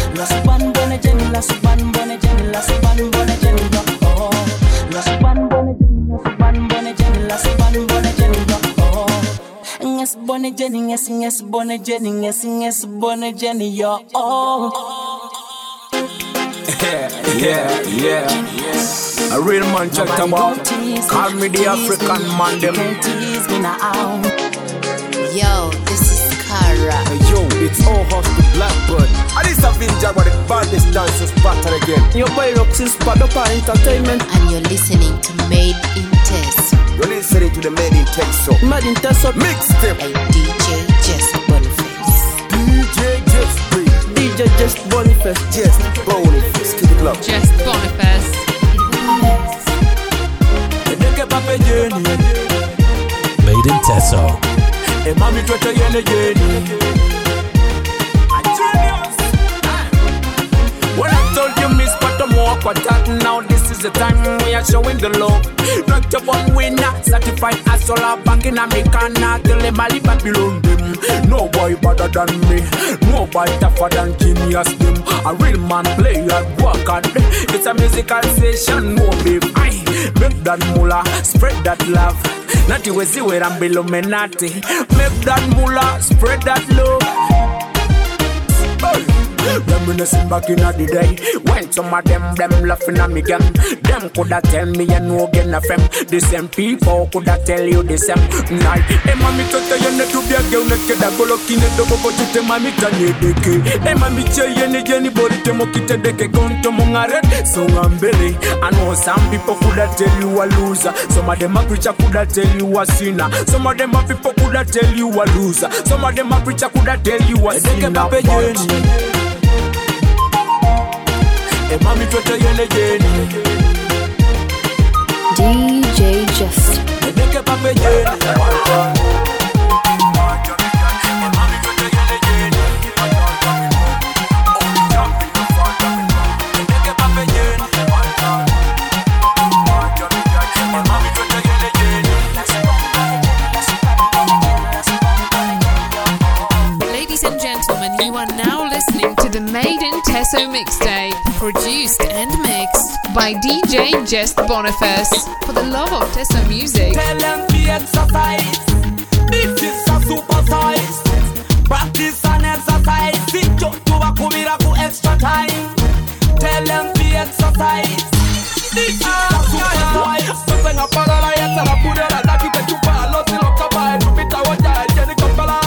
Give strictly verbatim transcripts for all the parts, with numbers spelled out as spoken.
La suban bonne Jenny, la suban bonne Jenny, la suban bonne Jenny, oh. La suban bonne Jenny, la suban bonne Jenny, la suban bonne Jenny, oh. Yes, bonne Jenny, yes, yes, bonne Jenny, yes, yes, bonne Jenny, yo, oh. Yeah, yeah, yeah. A real man chat about. Call me the African man, them. Yo, this is Kara. Hey, yo, it's all house to Blackbird. And it's a vintage, but the baddest dancers pattern again. Your boy Roxy Spadopa Entertainment. And you're listening to Made in Test. You're listening to the Made in Teso. Made in Teso mixtape. By D J Just Boniface. D J Just Breathe. D J Just Boniface. Just Boniface. Keep it low. Just Boniface. Made in Teso. Hey, mommy, try to get the Well, I told you, miss, but I'm more for that. Now, this is the time we are showing the love. Not your one winner, certified as all our back in Americana. Tell them Mali Babylon them. No boy better than me. No boy tougher than genius them. A real man play and work hard. It's a musical session, no beef. Aye, make that moolah, spread that love. Not you see where I'm below menati. Make that moolah, spread that love. Hey. Reminiscing back in the day when some of them, them laughing at me again. Them coulda tell me you know again of them. The same people coulda tell you the same night. Hey mami toto yene tu bia ge unekeda golokine dogo bote mami tanye deke. Hey mami che yene yene bori te mokite deke konto mongare. So ambele, I know some people coulda tell you a loser. Some of them a preacher coulda tell you a sinner. Some of them a people coulda tell you a loser. Some of them a preacher coulda tell you a sinner. Hey, mommy, try to get the journey. D J Just. Make a papa journey. Ladies and gentlemen, you are now listening to the Made in Teso mixtape, produced and mixed by D J Just Boniface. For the love of Teso music. Tell them to exercise. This is a super size. Practice and exercise. Sit up to a kumira for extra time. Tell them to exercise. This is a super size. Something up on the yes and I put it like you get you far. Lost in a cover. You beat our child. Jenny Kopala.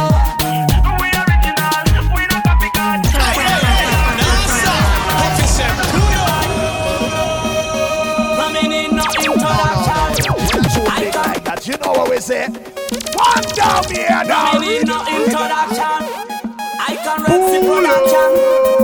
You know what we say? One down here now. I need no introduction. I can rest the production.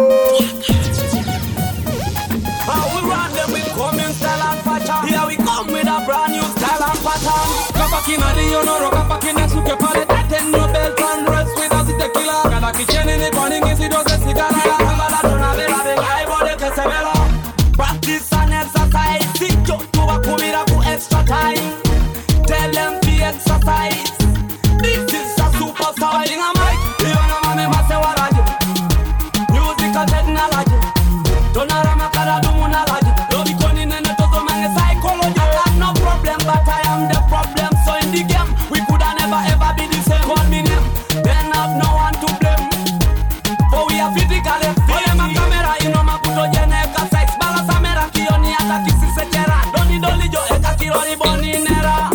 How we run them with coming style and fashion. Here we come with a brand new style and pattern. Come back in a day, you know, rock back in a suke palette. Ten no belt and rest with a tequila. Cada kitchen in the morning is it does a cigar. I bought it as a mellow. Practice and exercise. Sit to a kumira for extra time. Tell them to exercise. This is a super star. In a mic, you know me must say what I do. Musical technology. Don't know I'm a cara do monology. Don't be calling in the total man psychology. I got no problem, but I am the problem. So in the game, we coulda never ever be the same. Call me name, then have no one to blame. For we are physically. For them a camera, you know my puto jene exercise. Balance camera, kioni ata kisi se chera. Don't need only jo eka kirori boni nera.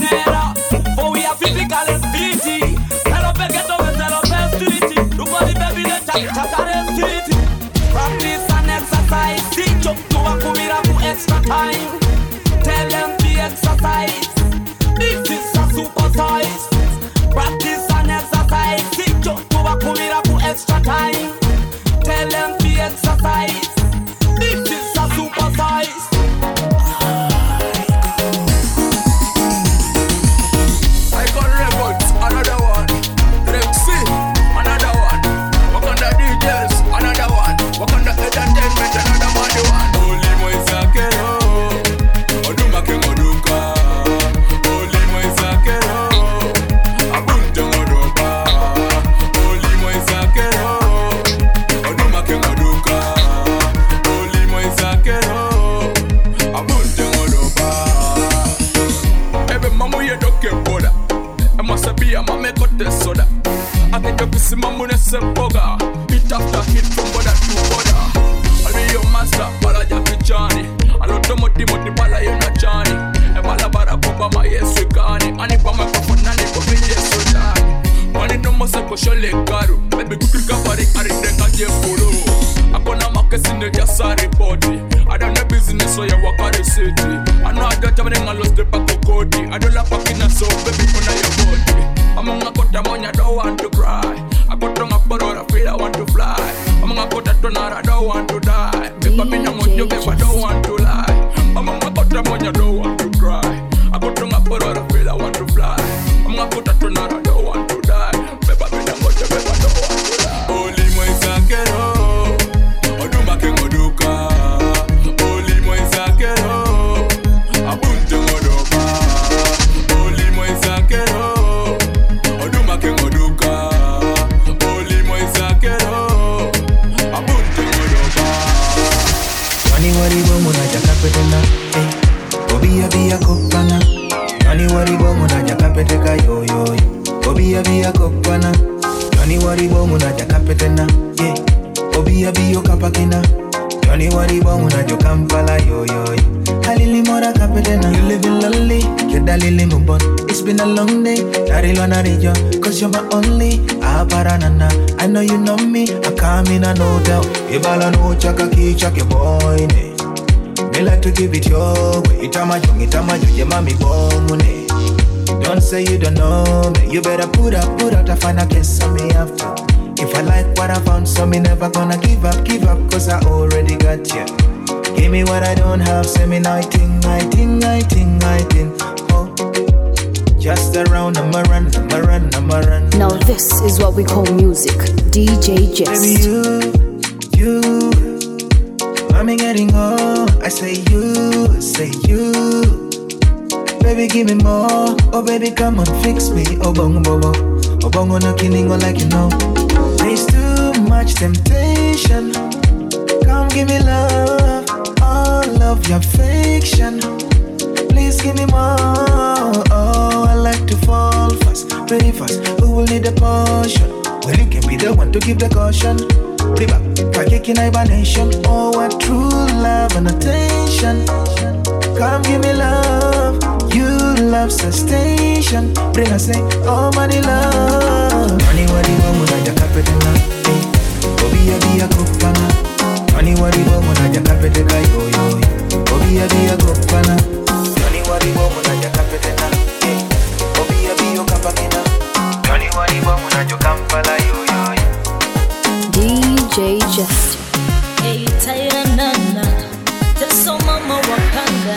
Practice and exercise. Teach up to a kumira for extra time. Tell them to exercise. This is a super size. Practice and exercise. Teach up to a kumira for extra time. Tell them to exercise. This is a super size. I got records, another one. Rexy, another one. Wakanda D Js, another one. Wakanda entertainment, another one. Holy Moisakero, Oduma Kemoduka. Holy Moisakero, Abunte shole caro. Baby quick body, I didn't get you follow. I gonna market in the just sorry body. I don't have business, so you walk out the city. I know I don't have anything, I lost the pack of Cody. I don't like fucking a soul, baby, for now your body. I'm on a cut of money, I don't want to cry. I got on a borrow, I feel I want to fly. I'm on a cut of donor, I don't want to die. Baby, I'm on you, baby, I don't want to lie. I'm on a cut of money, I don't want to cry. I got on a borrow, I feel I want to fly. I'm on a cut of donor, I don't want to die. Baby, I'm on you, baby, I don't want to lie. Only my sakero. Only moi sakero, abunte ngodoka. Only moi sakero, oduma ke ngodoka. Only moi sakero, abunte ngodoka. Nani wari bomu na jakapetena, eh. Obiya biya kopana. Nani wari bomu na jakapeteka yo yo yo. Obiya biya kopana. Nani wari bomu na jakapetena, yeah. Obiya biyo kapakina. Johnny wari bomu na jo Kampala yo yo yo. Halili mora kapetena. You live in lonely, keda lili mubon. It's been a long day, dari lona rijo. Cause you're my only, aparanana. I know you know me, I come in a no doubt. Ibala no chaka ki chake boy ne. Me like to give it your way. Itama jong, itama jong, ye mami bomu ne. Don't say you don't know me. You better put up, put out a final kiss on me after. If I like what I found, so me never gonna give up, give up, cause I already got you. Give me what I don't have, say me nighting, nighting, nighting, nighting. Oh, just around, I'm a run, I'm a run, I'm a run. Now this is what we call music. D J Jest. Baby, you, you, mommy getting old. I say you, say you. Baby, give me more. Oh, baby, come on, fix me. Oh, bongo, bobo. Oh, bongo, no killing, oh, like you know. There's too much temptation. Come give me love, all of your fiction. Please give me more. Oh, I like to fall fast, very fast. Who will need a potion? Well, you can be the one to give the caution. Riba, kicking hibernation. Oh, what true love and attention. Come give me love. You love sensation. Bring us say, oh, money love. Money, money, money, money, jakapetena. Obiya biya kopana. Money, money, money, money, jakapeteka yo yo yo. Obiya biya kopana. Money, money, money, money, jakapetena. Obiya biya kapakina. Money, money, money, money, jokampala yo yo yo. D J Jest. Hey, Tyra Nana. Teso mama wakanda.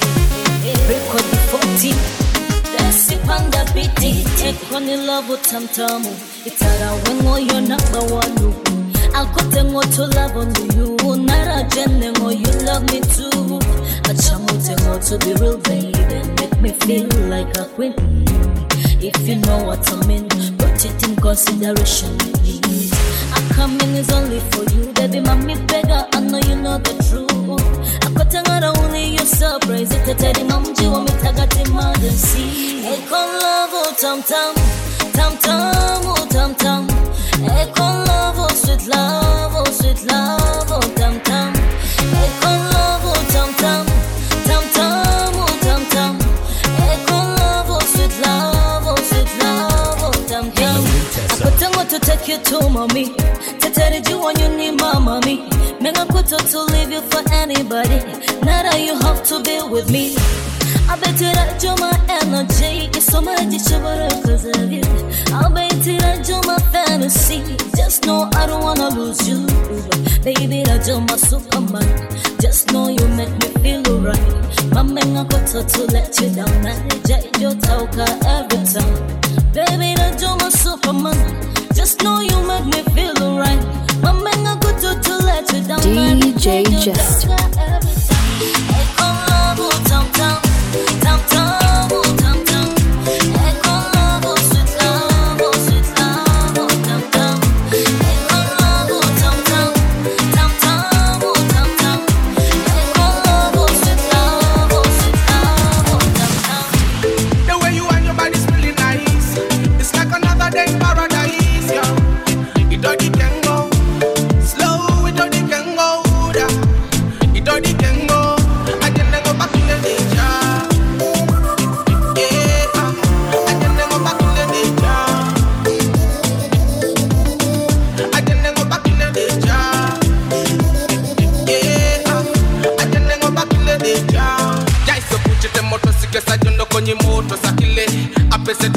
Record forty. Desi panda biti. Take on the love with tamtamu. Itara wengo yo number one. I'll cut them all to love on you. Nara jenemo, you love me too. I chamo tengo to be real, baby. Make me feel like a queen. If you know what I mean, put it in consideration, please. I come in is only for you, baby. Mommy beggar, I know you know the truth. I got to not only you surprise it. I tell you, mom, you want me to get him out and see. Hey, come love, oh, tam tam, tam tam, oh, tam tam. Hey, come love, oh, sweet love, oh, sweet love, oh, tam tam. Hey, come love, oh, tam tam, tam tam, oh, tam tam. Hey, come love, oh, sweet love, oh, sweet love, oh, tam tam. I got to take you to mommy. To tell you when you need my mommy. Men I put to leave you for anybody. Now that you have to be with me. I bet you that you're my energy. It's so much because of you. I bet you that you're my fantasy. Just know I don't wanna lose you. Baby, that you're my superman. Just know you make me feel alright. My man, I got to, to let you down. I reject your talk every time. Baby, that you're my superman. Just know you make me feel alright. My man, I got to, to let you down. D J Jest. Hey, come love, oh, tam tam. Tam tam, oh, tam tam. Hey, come love, oh, sweet love, oh, sweet love, oh, tam tam. Hey, come love, oh, tam tam. Tam tam, oh, tam tam. Hey, come love, oh, sweet love, oh, sweet love, oh, tam tam. The way you and your body's really nice. It's like another day in paradise, yeah. It all can go slow, it all can go down. It all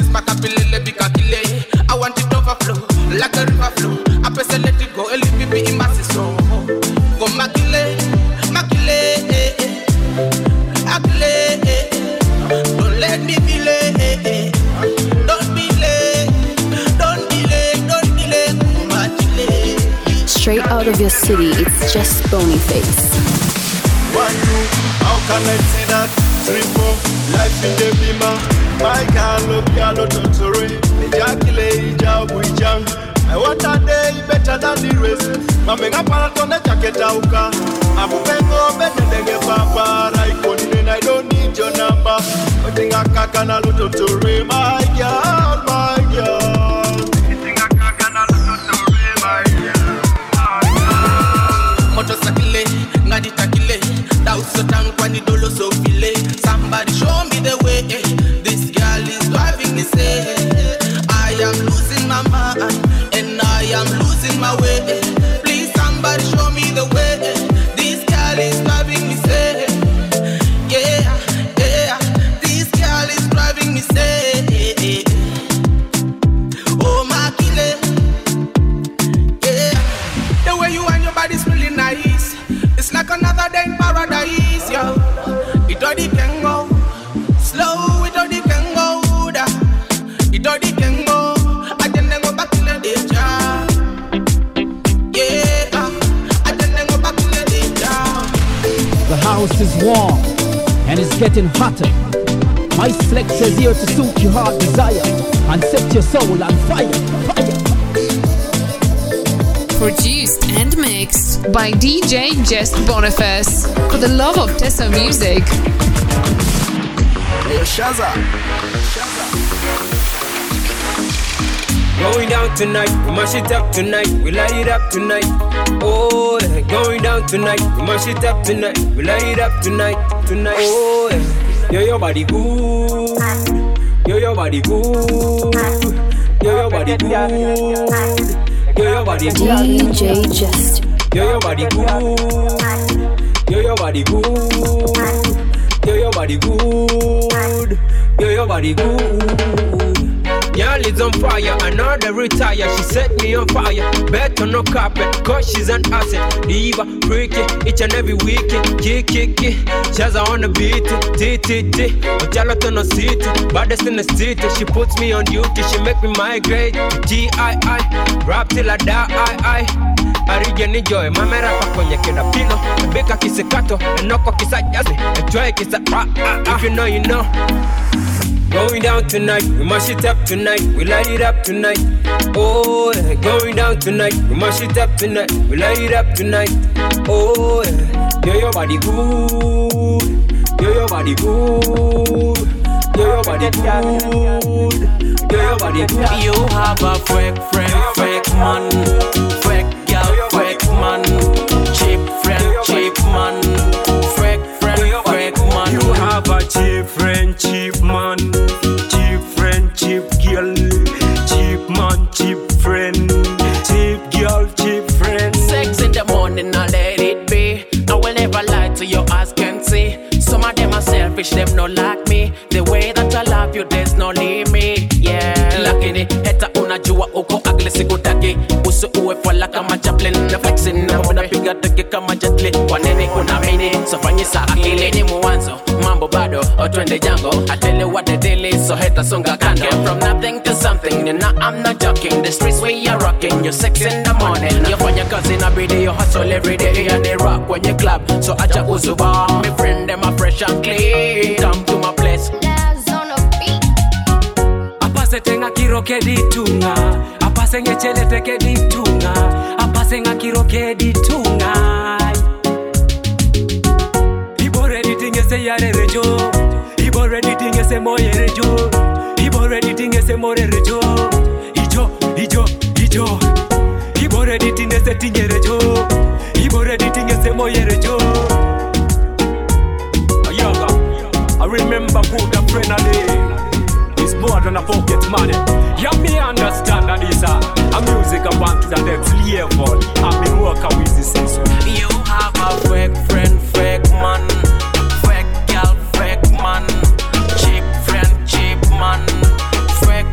makapilele bikakile. I want it overflow, like a river flow. I press and let it go, a little bit in my soul. Go makile, makile, eh, eh. Akile, eh, eh. Don't let me be late, don't be late, don't be late, don't be late, makile. Straight out of your city, it's just Boniface. One, two, how can I say that? Three, four, life in the beamer. My girl, look, girl, look, sorry. Ejaculate, jabu, jang. I want a day better than the rest. Mame ngapala on the jacket auka. Abu bengo better than the papa. I couldn't, I don't need your number. I think I can a little to re my girl, my girl. I think I can a little to re my girl. Motorcycle, ngadi takile. Dauso tankwani dolo so file. Somebody show me the way. This girl is driving me say. I am losing my mind. I am losing my way. Please somebody show me the way. This girl is driving me say. Yeah, yeah. This girl is driving me say. Oh my killer. Yeah. The way you and your body's really nice. It's like another day in paradise, yo. It already can go slow. It already can go down. It already can go. I then go back to the danger. The house is warm and it's getting hotter. My flex is here to suit your heart desire and set your soul on fire, fire. Produced and mixed by D J Just Boniface for the love of Teso music. Hey, Shaza. Going down tonight, we mash it up tonight, we light it up tonight. Oh, yeah. Going down tonight, we mash it up tonight, we light it up tonight, tonight. Oh, yeah. Yo, your body good, yo, your body good, yo, your body good, yo, your body good. D J Just, yo, your body good, yo, your body good, yo, your body good, yo, your body good. Y'all is on fire, another retire. She set me on fire. Bet on no carpet, cause she's an asset. Diva, freaky, each and every weekend. Kick, kick, kick. Shaza on the beat. T, T, T. But y'all out on the city. Baddest in the city. She puts me on duty. She make me migrate. G I I. Rap till I die. I, I. Arijeni joy. Mame rapa kwenye kila pino. Beka kisekato. Enoko kisa jazi. Enjoy kisa ra, ah, ah. If you know, you know. Going down tonight, we mash it up tonight, we light it up tonight. Oh, yeah. Going down tonight, we mash it up tonight, we light it up tonight. Oh, yeah. Yo, your body good, yo, your body good, yo, your body good, yo, your body good. You have a fake friend, fake man, fake girl, fake man, cheap friend, cheap man, fake friend, fake man. You have a cheap friend, cheap man. Cheap friend, cheap girl, cheap man, cheap friend, cheap girl, cheap friend. Sex in the morning, I let it be. I will never lie to your eyes can see. Some of them are selfish, them not like me. The way that I love you, there's no limit. Yeah, lakini heta unajua uko ugly sikutaki. Uso uwe fala kama Chaplin na flexing na unapiga teke kama Jet Li. Kwa nini unaamini? So fanyisa akili ni mwanzo. Mambo bado, otwende jango. I tell you what the deal is, so heta songa kando. From nothing to something, you know I'm not joking. The streets where you're rocking, you're sex in the morning. You fanya kazi na bidii, you hustle every day. And they rock when you club, so acha uzuba. My friend, them are fresh and clean. Come to my place. Apase tenga kiroke ditunga, apase ngechele teke ditunga, apase nga kiroke ditunga. Ibore ditinge se yare rejo, ibore ditinge se moye rejo, ibore ditinge se more rejo, ijo, ijo, ijo, ibore ditinge se tinge rejo, ibore ditinge se moye rejo. Ayaga, I remember good a friend a day. More than a pocket money. Yeah, me understand that is a, a music I want to the next level. I've been working with this since. You have a fake friend, fake man, fake girl, fake man, cheap friend, cheap man, fake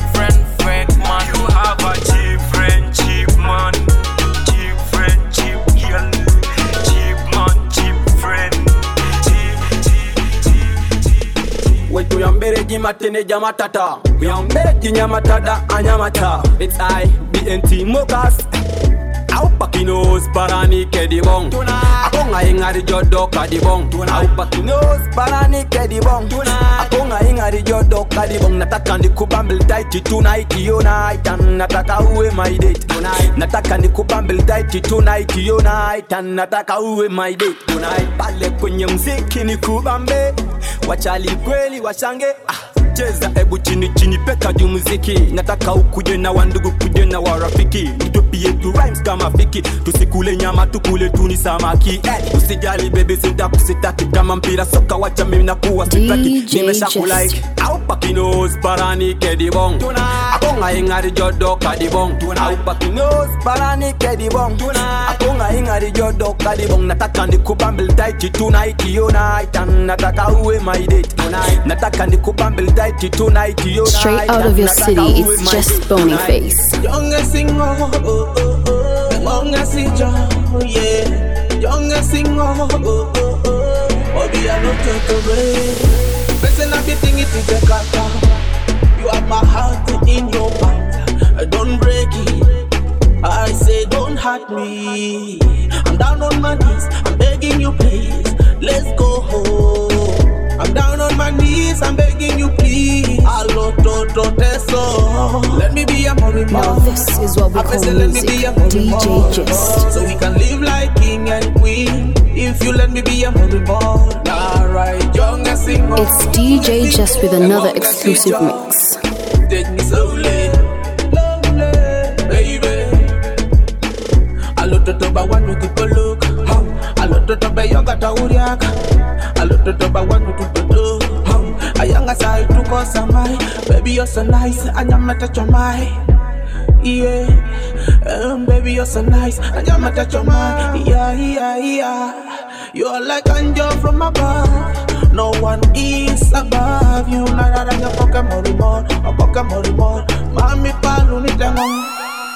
Beji matene jamatata. We are beji nyamatada anyamata. It's I, B N T Mokas. Au pakinos parani kedibong. Akonga ingari jodo kadibong. Au pakinos parani kedibong. Akonga ingari jodo kadibong. Nataka nikubamble tight tonight yo night. And nataka uwe my date tonight. Nataka nikubamble tight tonight yo night. And nataka uwe my date tonight. Pale kwenye mziki nikubambe. Wachali kweli washange. Ah. Cheza ebu chini chini peka juu muziki. Nataka ukuje na wandugu kuje na warafiki. Nitupie tu rhymes kama fiki. Tusikule nyama tukule tuni samaki. Eh, usijali baby sinta kusitaki. Kama mpira soka wacha mimi nakuwa sitaki. Nimesha kulike. Au pakinos parani kedibong. Akonga ingari jodo kadibong. Au pakinos parani kedibong. Akonga ingari jodo kadibong. Nataka nikubamble tight tonight yo night. And nataka uwe my date tonight. Nataka nikubamble tight. Straight out of your city, it's just Boniface. Youngest singer, oh, oh, oh. Youngest singer, yeah. Youngest singer, oh, oh, oh. Bobby, I don't take away. Listen, I've been thinking to the car. You have my heart in your palm. Don't break it. I say, don't hurt me. I'm down on my knees. I'm begging you, please. Let's go home. I'm down on my knees, I'm begging you please. Allo to to teso. Let me be a money man. Now this is what we call music, D J Just. So we can live like king and queen. If you let me be a money man. Alright, young and single. It's D J Just with another exclusive mix. Take me slowly, slowly, baby. Allo to to ba one with the look. Allo to to ba yoga ta uriaka. Allo to to ba one with the do. A young as I took us a my baby, you're so nice, and you're met at your my yeah. Um, baby, you're so nice, and you're met at your my yeah, yeah, yeah. You're like angel from above. No one is above you. Nada than your Pokemon more, a Pokemon more. Mami palu ni tango.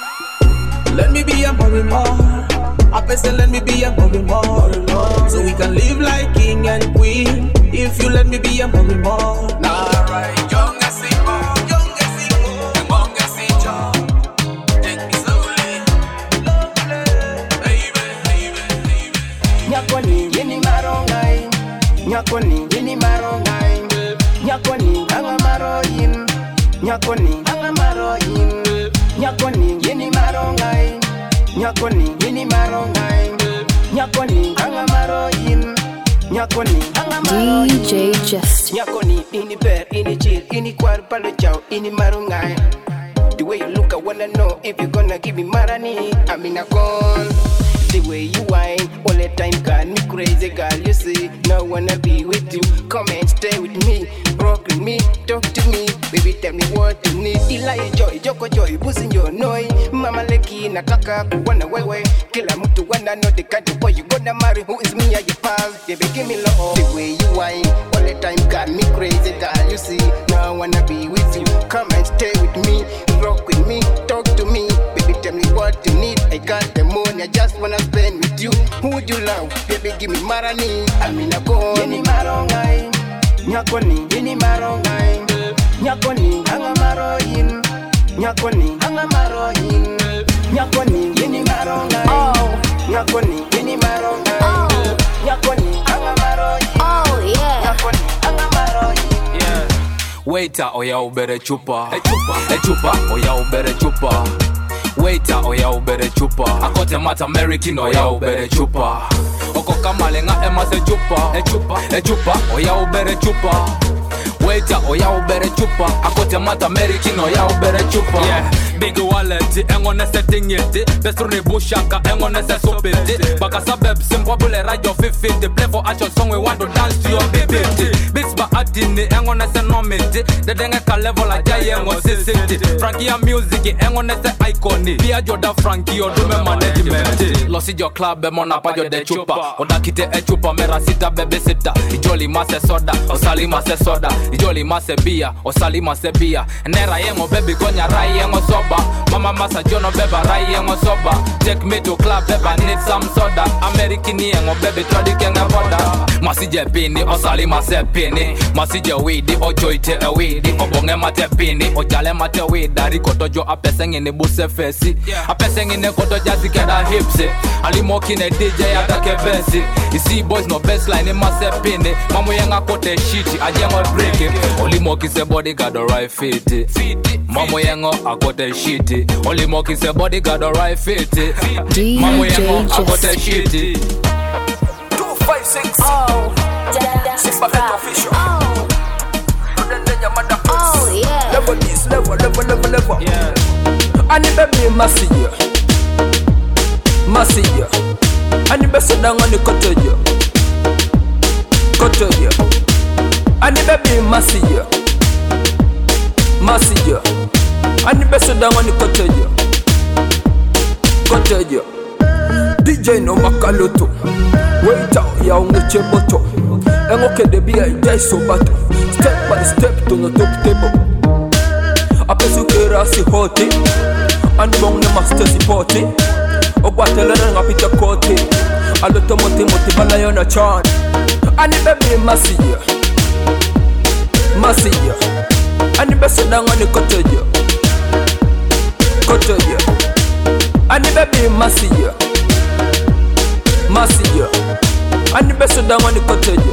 Let me be a money more. I best let me be a mommy more, so we can live like king and queen. If you let me be a mommy more. Nah, right, young and single, young and single, young and single. Take me slowly, slowly, baby, baby, baby. Nyakoni yini marongai, nyakoni yini marongai, nyakoni anga maroyin, nyakoni anga maroyin, nyakoni yini marongai. Nyakoni yini marongai, nyakoni anga maroyin, nyakoni anga maroyin. D J Just. Nyakoni ini ber, ini chill, ini kwar palo chow, ini marongai. The way you look, I wanna know if you're gonna give me marani. I'm in a call. The way you whine, all the time got me crazy, girl. You see, now wanna be with you. Come and stay with me, rock with me, talk to me, baby. Tell me what you need. Ilai joy, joko joy, boosting your noise. Mama leki nataka kuwana wewe. Kila mtu wanna know the kind of boy you gonna marry. Who is me or your pal? Baby, give me love. The way you whine, all the time got me crazy, girl. You see, now wanna be with you. Come and stay with me, rock with me, talk to me, baby. Tell me what you need. I got the money, I just wanna spend with you. Who would you love? Baby, give me marani. I'm in a call. Yini marongai, nyakoni, yini marongai, nyakoni, anga maroyin, nyakoni, anga maroyin, nyakoni, yini marongai, nyakoni, yini marongai, nyakoni, anga maroyin, oh yeah, nyakoni, anga maroyin, yeah. Waiter, oya ubere chupa, e chupa, e chupa, oya ubere chupa. Waiter, oya ubere chupa. Akote mata American, oya ubere chupa. Oko kamale nga ema se chupa. E chupa, e chupa, oya ubere chupa. Waiter, oya ubere chupa. Akote mata American, oya ubere chupa. Yeah, big wallet, engo nese tingeti. Bestruni bushaka, engo nese sopeti. Baka sabeb, simpobule radio fifty. Play for action song, we want to dance to your baby. Bits ba adini, engo nese nometi. The denge ka level like jay engo sisiti. Frankie ya music, engo nese iconi. Pia joda Frankie, odume management. Losi jo club, mona pa jo de chupa. Oda kite e chupa, mera sita bebe sita. Ijoli mase soda, osali mase soda. Ijoli mase bia, osali mase bia. Nera yengo baby konya rai yengo soba. Mama masa jono beba rai yengo soba. Take me to club beba need some soda. American yengo baby tradi kenga boda. Masije pini osali mase pini Masije widi ojoite e widi Obonge mate pini ojale mate wida Rikotojo apesengine buse fesi Apesengine koto jazi keda hipsi Alimokine D J atake besi Isi boys no baseline mase pini Mamu yenga kote shiti ajengo break it Olimoki se bodyguard alright fit it Mamu yengo akote shiti Olimoki se bodyguard alright fit it Mamu yengo akote shiti two five six oh Simba Head Official oh oh yeah level this level level level level yeah ani baby masiya masiya ani besa danga ni kotoja kotoja ani baby masiya masiya ani besa danga ni kotoja kotoja D J no makaloto wait out ya unguche boto engo kede biya ijai so bato step by step to no top table apesu kera si hoti and bong ne master si poti ogwatele nga pita koti aloto moti moti bala yona chan ani baby masiya masiya ani besa danga ni kotoja kotoja ani baby masiya masiya ani besa danga ni kotoja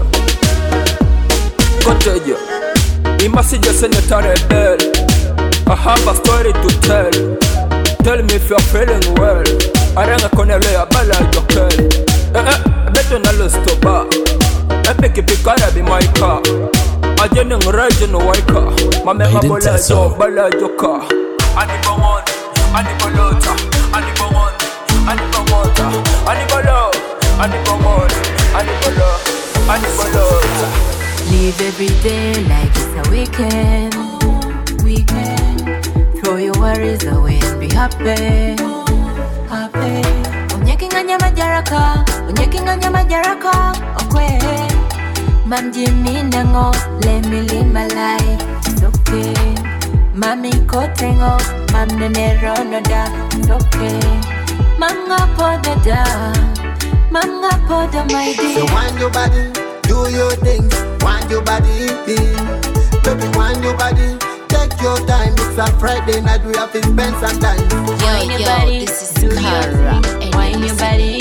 kotoja I masiya senatare bell I have a story to tell Tell me if you're feeling well Arenga konele ya bala jokel Eh eh, beto na losto ba Epiki pikara bi maika Ajene ngreje no waika Mamenga bola jo bala joka Ani bongon, ani bolota Ani bongon, ani bongota Ani bolo, ani bongon Ani bolo, ani bolota Live every day like it's a weekend Weekend Throw your worries away and be happy Happy Onyeki nganya majaraka Onyeki nganya majaraka Okwe Mamji minango Let me live my life It's okay Mami kotengo Mamne ronoda It's okay Manga podada Manga poda my dear So wind your body Do your things Wind your body Baby wind your body Take your time, it's a Friday night, we have to spend some time. Yo, yo, this is Kara. Wine your body,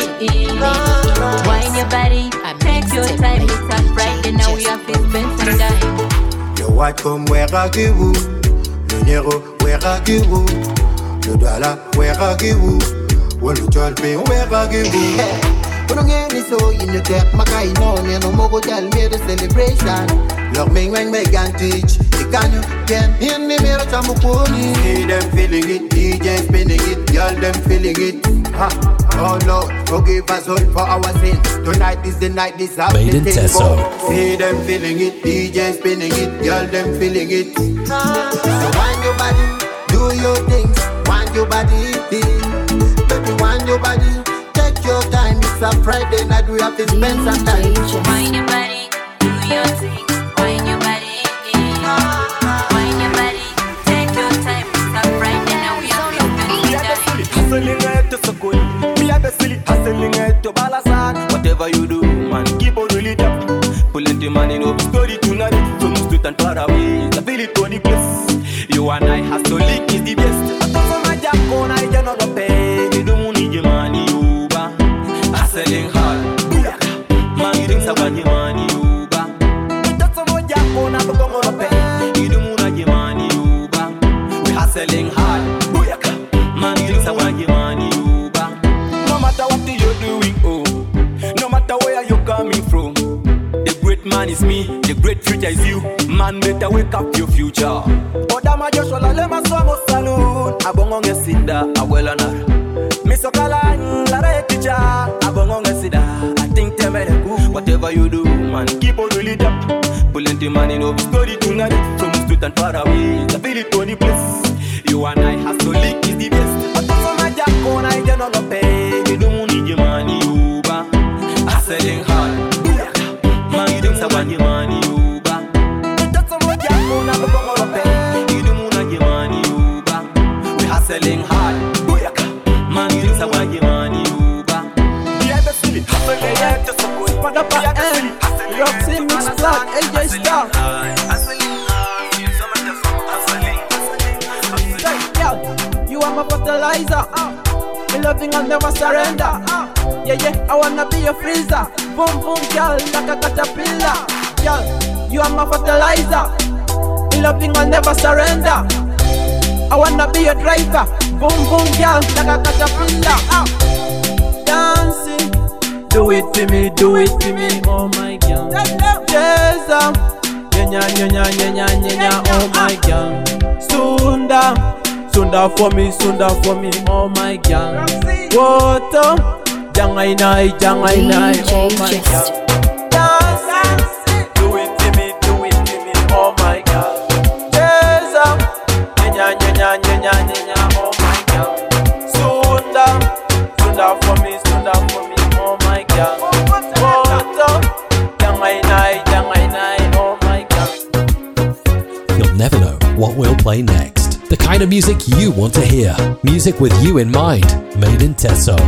wine your body. Take your time, it's a Friday now, we have to spend some time. Yo, what come where are you? Le nero, where are you? Le dollar, where are you? Well, you told me, where are you? When I'm getting so in the tech, my guy, no, no more tell me the celebration. Love me when we can teach. Can you get in the mirror, Chamukuni? See them feeling it, D J spinning it, y'all them feeling it. Ha. Oh Lord, forgive us all for our sins. Tonight is the night, this house Made in Tesso. See them feeling it, D J spinning it, y'all them feeling it. So wind your body, do your things, wind your body, baby, wind your body. Take your time, it's a Friday night, we have to spend some time. Wind your body, do your thing, wind your body. Hustling it to Sokoi, me a silly hustling it to Balasan. Whatever you do, man, keep on really up. Pulling the money, no story tonight. From street and far away, I feel it on the place. You and I hustle leak is the best. For my job, on I cannot pay. You don't need your money, Uber. Hustling hard, man, you think so about your money, Uber. That's for my job, on I don't pay. You don't need your money, Uber. We hustling hard. Man, you think about your money, Uber. No matter what you're doing, oh, no matter where you're coming from, the great man is me, the great future is you. Man, better wake up your future. Odama Joshua lema swamo saloon. Abongo ngesida, abuela nara. Misokala nlara eticha. Abongo ngesida, I think temere ku. Whatever you do, man, keep on really up. Pulling the money, no story tonight. From street and far away, I feel it on the place. You and I hustle leak is the best. But for my job, on I cannot pay. You don't need your money, Uber. Hustling hard, man, you think so about your money, Uber. That's for my job, on I cannot pay. You don't need your money, Uber. We hustling hard, man, you think so about your money, Uber. Yeah, the silly hustling, yeah, just a good. But the silly hustling. Roxy Mix Black, A J Star. Hey, you are my fertilizer. Me loving I'll never surrender. Yeah, yeah, I wanna be your freezer. Boom, boom, girl, like a caterpillar. Girl, you are my fertilizer. Me loving I'll never surrender. I wanna be your driver. Boom, boom, girl, like a caterpillar. Dancing. Do it for me, do it for me, oh my girl. Yes, um, nya nya nya nya nya nya nya, oh my girl. Sunda, Sunda for me, Sunda for me, oh my girl. Water, jangai nai, jangai nai, oh my girl. Dancing, do it for me, do it for me, oh my girl. Yes, um, nya nya nya nya nya nya nya, oh my girl. Sunda, Sunda for me, Sunda for me. Oh my God, oh my God. You'll never know what we'll play next. The kind of music you want to hear. Music with you in mind. Made in Teso.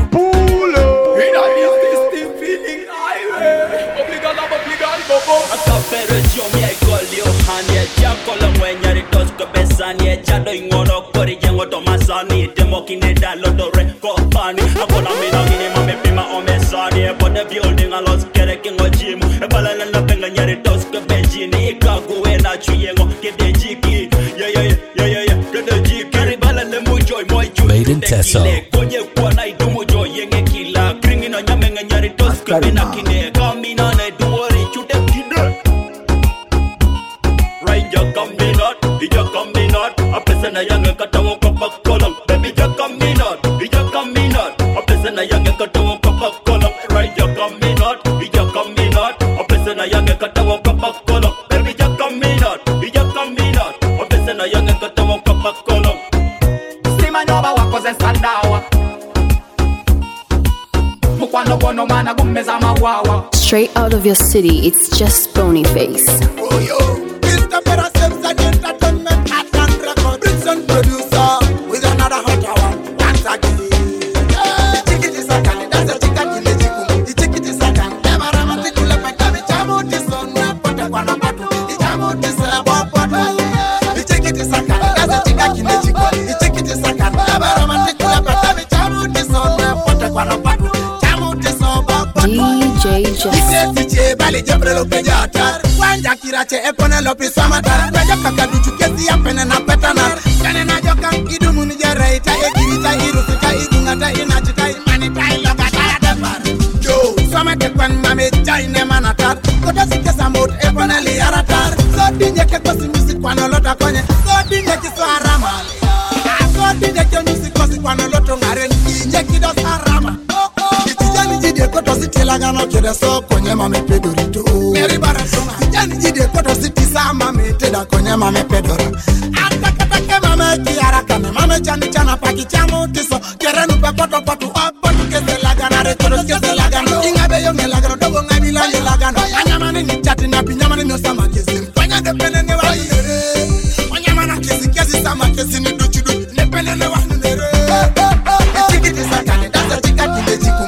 But the building I lost get a king of gym. A balan and a penga nyari toska benjini. Ikagu ena chuyengo get the jiki. Yeah, yeah, yeah, yeah, yeah. Get the jiki. Balan the mujoy moy chu. Made in Teso. Konye kwa na idu mujoy yenge kila. Kringi no nyamenga nyari toska benakine. Kamina na idu wari chute kide. Right ya kaminat, ija kaminat. A pesa na yange katawo kapak kolam. Baby ya kaminat, ija kaminat. A pesa na yange katawo kapak kolam. Right ya kaminat, ija kaminat. A pesa na yange katawo kapak kolam. Baby ya kaminat, ija kaminat. A pesa na yange katawo kapak kolam. Sima nyoba wako ze sandawa. Mukwano bono mana gumeza mawawa. Straight out of your city, it's just Boniface. Oh yo, Mister Pera Sims and Entertainment at and record. Bricks and producer with another hot one. Once again. D J Just. D J Bali Jembre lo pejata. Wanja kirache epone lo pisamata. Waja kakaduchu kesi ya pene na petana. Kane na joka idu muni jere ita egirita irusita igungata inachita imanita ilogata ya defar. Yo, somete kwen mame jaine manatar. Koda sike samot epone li aratar. So dinye ke kosi music kwano lota konye. So dinye kiso arama. So dinye ke music kosi kwano loto ngaren. Dinye kido sarama. Koto city lagano kede so konye mame pedorito. Meri baratonga. Jani jide koto city sama me teda konye mame pedora. Ata kata ke mame kiara kame mame chani chana paki chamo tiso. Kerenu pe koto koto opo tu kese lagana re koto kese lagano. Inga be yo nge lagano dogo nga bila nge lagano. Anyamani ni chati na pinyamani no sama kesi. Kwanya de pene ne wa yere. Anyamana kesi kesi sama kesi ni duchu du. Ne pene ne wa nere. Ichikiti sakane dasa chikati de chiku.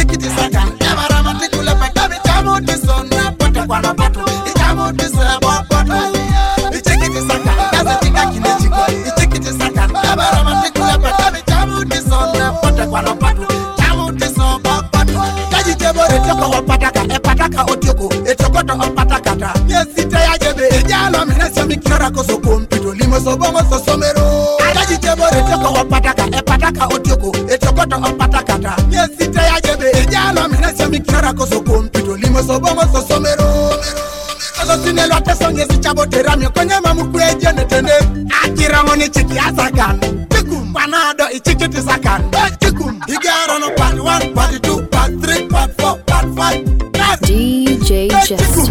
Koso kompito limo so bongo so somero Ajaji jebore toko opataka epataka otioko etokoto opatakata Yesite ya jebe ejalo minese mikira koso kompito limo so bongo so somero Koso sinelo atesonge si chabote ramyo konye mamu kweje netende Akira ngoni chiki asakan Chikum panado ichikiti sakan Chikum Igaro no part one, part two, part three, part four, part five D J Just.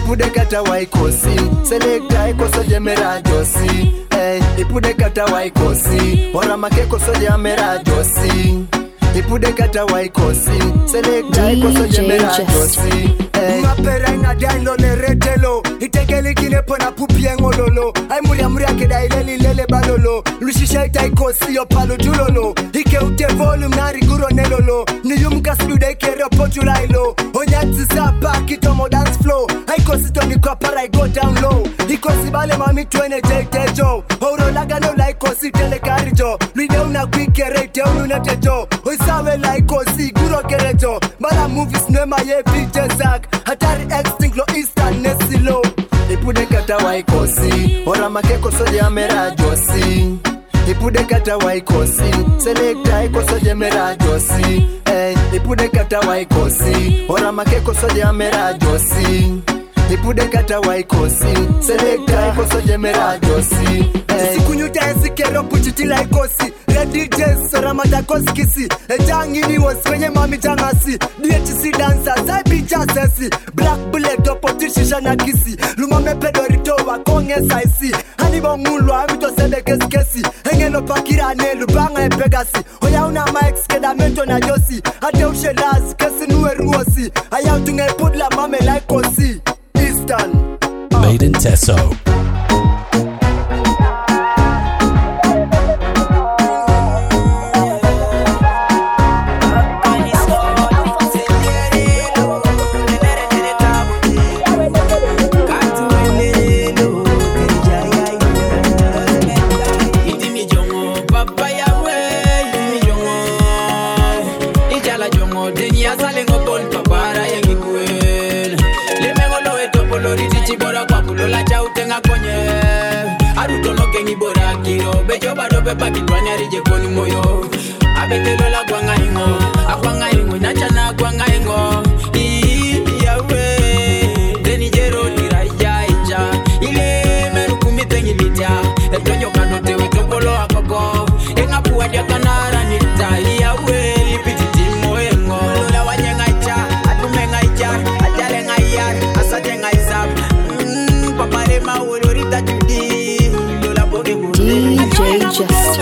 ipude kata waikosi selecta ikoso jemera josi eh ipude kata waikosi ora makeko soje amera josi ipude kata waikosi selecta ikoso jemera josi eh mapera ina dailo le retelo itegeli kine pona pupi ngololo ai muri amuri akeda ile lele balolo lushisha itaikosi yo palo dulolo ike ute volume nari guro nelolo ni yumka stude kero potulailo onyati sapa kitomo dance flow aikosi toni kwa para I go down low ikosi bale mami twene jejo oro laga no like kosi tele karijo lide una kwikere te una tejo osawe like kosi guro kerejo mala movies no ma ye picture sack hatari extinct lo eastern nesilo ipude kata waikosi ora makeko soje amera josi ipude kata waikosi selecta ikoso jemera josi eh ipude kata waikosi ora makeko soje amera josi ipude kata waikosi selecta ikoso jemera josi eh sikunyuta esikero puchitila ikosi D J sora matakosi kisi ejangi ni was kwenye mami jangasi D H C dancers I be just black bullet opposition na kisi lumame pedorito wa konge saisi hani bongulu amito sebe kesi kesi engeno pakira ne lubanga e pegasi oya una mics keda mento na josi ate ushelas kesi nuwe ruosi aya tunge pudla mame like kosi Eastern Made in Teso. Pepa kitwanya rije koni moyo abetelo la kwanga ingo akwanga ingo nachana kwanga ingo iyawe deni jero diraya ija ile meru kumite ngilita etonyo kanote wetopolo akoko enga puadia kanara nita iyawe lipiti moyengo la wanyenga ija atumenga ija ajale ngaya asate ngaisa papare mawororita judi lola boge D J Just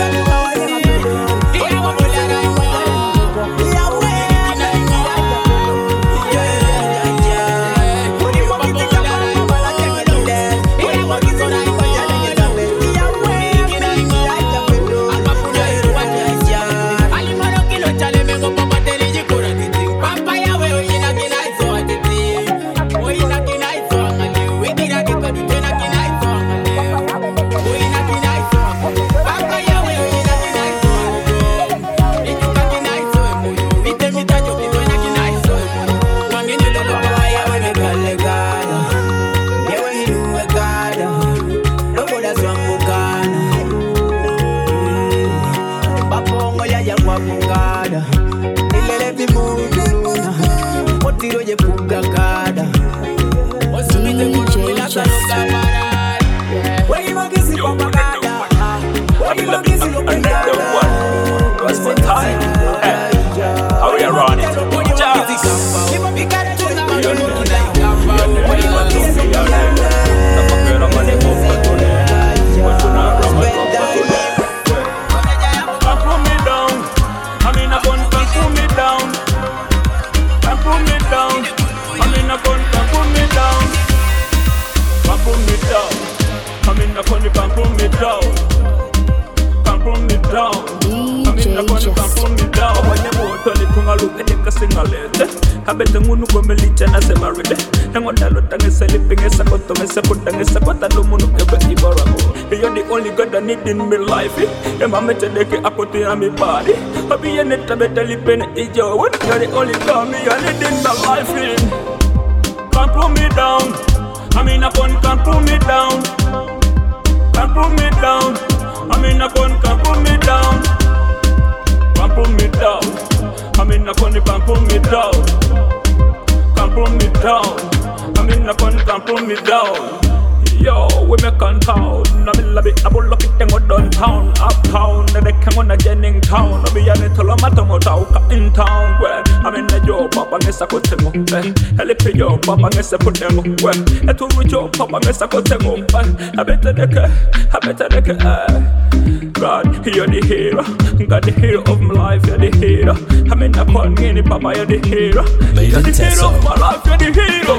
You're the only God I need in my life. The moment I take a put in my body, I be in it a better lip in it. You're the only God me I need in my life. Can't pull me down. I mean, a fun can't pull me down. Can't pull me down. I mean, a fun can't pull me down. Can't pull me down. I mean, a fun can't pull me down. Can't pull me down. I mean, a fun can't pull me down. Yo, we make on town. I be love it, I will look it and downtown, uptown. They can go to Jennings town. I be a little matter in town. Where amena yo papa ngesa kotengo elipe yo papa ngesa ponengo we eturu yo papa ngesa kotengo abeteneke abeteneke God, you're the hero. God, the hero of my life, you're the hero. I mean, I can't get it, Papa, you're the hero. You're the hero of my life, you're the hero.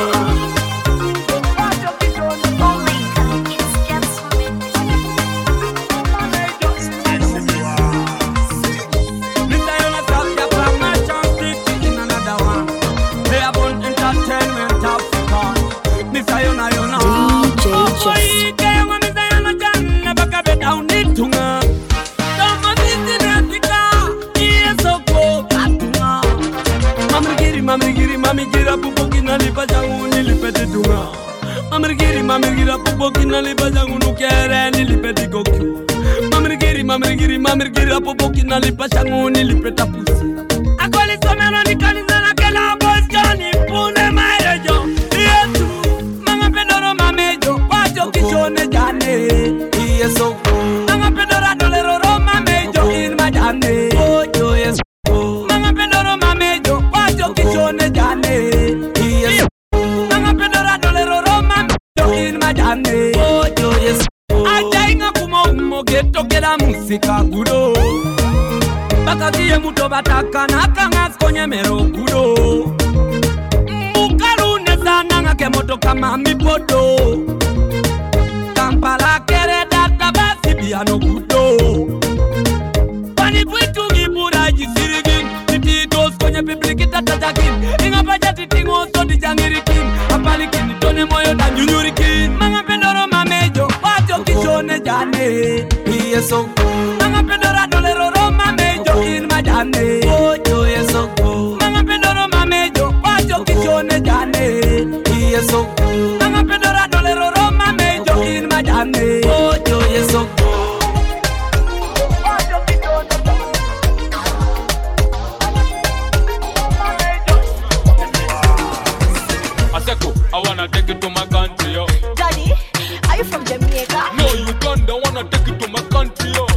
Mamigira pupo kina lipa jangu nilipeti tunga. Mamirigiri mamirgira pupo kina lipa jangu nukere nilipeti goku. Mamirigiri mamirigiri mamirgira pupo kina lipa jangu nilipeta pusi. Akoli somero nikaniza na kela boss Johnny pune maejo. Yetu manga pendoro mamejo wajo kishone jane. Yeso manga pendora dolero roma mejo in majane. Ojo yeso manga pendoro mamejo wajo kishone jane. Tokela musika gudo bakaziye muto bataka nakangas konye mero gudo mukalune sana ngake moto kama mipoto Kampala kere data basi biano gudo pani pwitu gibura jisirigin tititos konye pipliki tatajakin inga bajati tingo so di jangirikin apalikin tone moyo da nyunyurikin manga pendoro mamejo wajo kishone jane. Yeso manga pendora dolero roma mejo in majane. Ojo yeso manga pendoro mamejo wajo kishone jane. Yeso manga pendora dolero roma mejo in majane. Ojo yeso Aseko, I wanna take it to my country, yo. Daddy, are you from Jamaica? No, Uganda, I wanna take it to my country, yo.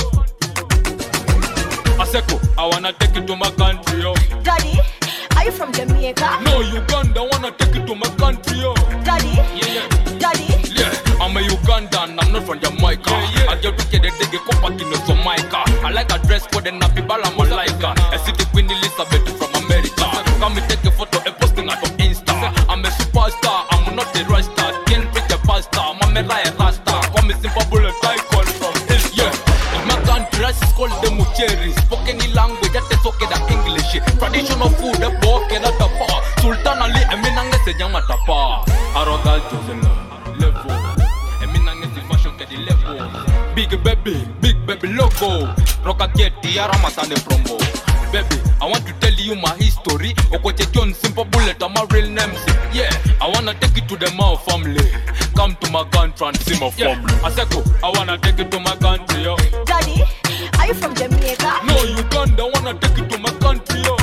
Aseko, I wanna take it to my country, yo. Daddy, are you from Jamaica? No, Uganda, I wanna take it to my country, yo. Daddy, yeah, yeah. Daddy, yeah, I'm a Ugandan, I'm not from Jamaica. Yeah, yeah. I get to get a dig a copa in Jamaica. I like a dress for the nappy bala malaika. I see the Queen Elizabeth from America. Come and take a photo and posting out on Insta. I'm a superstar, I'm not a rock star. Can't preach a pastor, I'm a rasta. Come and simple bullet, I call from East. Yeah, in my country, rice is called the mucheri. Spoken in language, that is okay, the English. Traditional food, the pork and the tapa. Sultan Ali, I mean, I'm going to say, I'm a tapa. Arrogant to the level. I mean, I'm going to fashion the level. Big baby, big baby loco. Rock a get the Aramatane promo. Baby, I want to tell you my history. Okoche John, simple bullet, I'm my real name. Yeah, I wanna take it to the Mao family. Come to my country and see my family. Aseko, I wanna take it to my country, yo. Daddy, are you from Jamaica? No, Uganda, I wanna take it to my country, yo.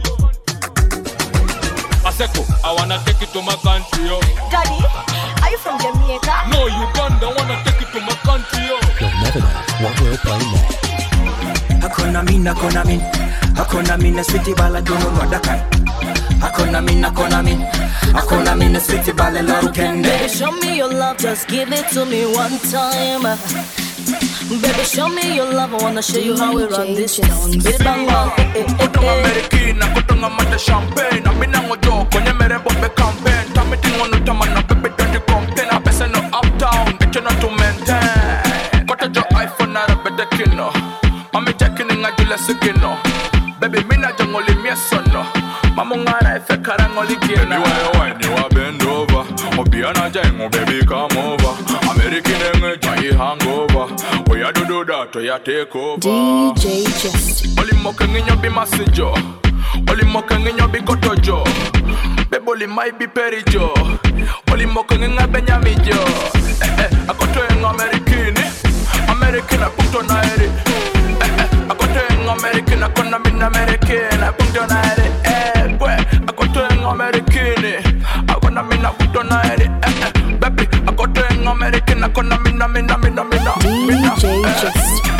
Aseko, I wanna take it to my country, yo. Daddy, are you from Jamaica? No, Uganda, I wanna take it to my country, yo. You'll never know what we're playing next. Hakuna mina, hakuna mina, hakuna mina, sweetie bala dono wadakai. Hakuna mina, hakuna mina, hakuna mina, sweetie bala love kende. Baby, show me your love, just give it to me one time. Baby, show me your love, I wanna show you how we run this town. Baby, bang bang, eh eh eh. Kutonga Amerikina, kutonga mata champagne. Amina ngojo, kwenye mere bombe campaign. Tamiti ngono tamana, baby don't you complain. I pesa no uptown, bitch not to maintain. Kota jo iPhone na rabete kino. Mami checking in a jula sikino. Baby, mina jangoli miesono. Mamungana ife karangoli kina. You are wine, you are bend over. Obiana jango, baby, come over. American enge jai hangover. We ya do do that, we ya take over. D J Just. Oli moking in your be massijo. Oli moking in your be kotojo. Baby, oli might be perijo. Oli moking in a benyamijo. Eh eh, I got to an American. American, I put on a American, I couldn't have been American. I put on a eh, boy. I got to an American. I couldn't have been a put on a eh, baby. I got to an American. I couldn't have been a mina, mina, mina, mina. D J Just.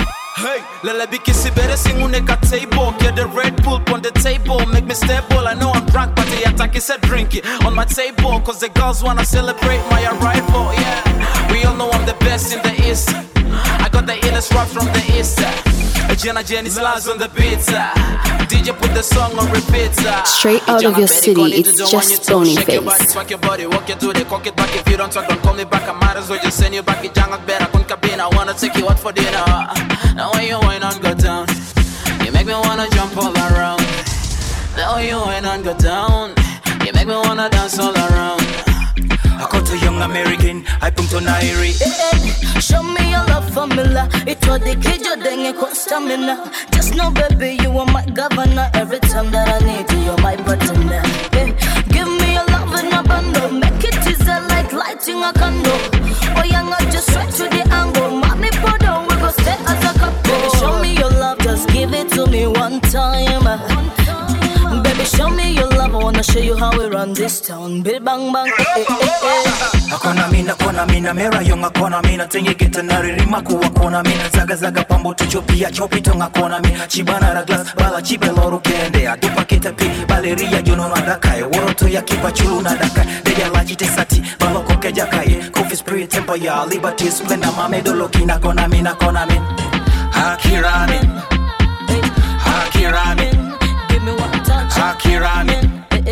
Hey, Lele Biki Sibere sing uneka table. Get the Red Bull on the table. Make me stable. I know I'm drunk, but the attack is a drink it on my table. Cause the girls wanna celebrate my arrival. Yeah, we all know I'm the best in the East. I got the illest rap from the East. Jenna Jenny slides on the pizza. D J put the song on repeat. Straight out of your city, it's just Boniface. Shake your body, swag your body, walk you to the cock it back. If you don't talk, don't call me back. I might as well just send you back. It's young better, couldn't cabin. I wanna take you out for dinner. Now when you wine and go down, you make me wanna jump all around. Now when you wine and go down, you make me wanna dance all around. I got a young American, I put on Nairi. Show me your love formula. It was the kid you dang it stamina. Just know, baby, you are my governor. Every time that I need you, you're my partner. Yeah. Give me your love in a bundle. Make it easy like lighting a candle. Oh, you're not just straight to the angle. Mommy, put on, we go stay as a couple. Baby, show me your love, just give it to me one time. Baby, show me your love, I wanna show you how we run this town. Bill bang bang, eh, eh, eh. Akona mina, kona mina, mera yonga kona mina. Tengi kita nari rima kuwa kona mina. Zaga zaga pambo tu chopi ya chopi tonga kona mina. Chibana ra glass, bala chibe loro kende. Adupa kita pi, baleria jono nadakaye. Woroto ya kipa chulu nadakaye. Deja lajite sati, baloko keja kaye. Coffee spray tempo ya, liberty splenda mame dolo kina kona mina, kona mina. Hakiramin, hakiramin. Hakiramin.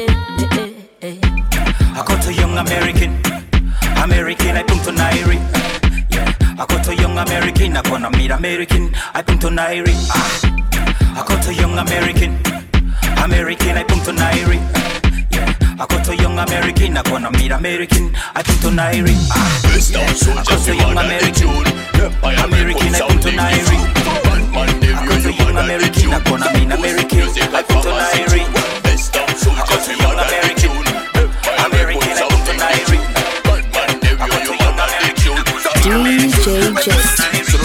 I got a young American, American, I put on Nairi. Yeah, I got a young American, I wanna meet American, I put on Nairi. Ah, I got a young American, American, I put on Nairi. Yeah, I got a young American, I wanna meet American, I put on Nairi. Ah, yeah, I got a young American, American, I put on Nairi. I got a young American, I wanna meet American, I put on Nairi. I got a young American, American, I put on Nairi. I got a young American, D J Just.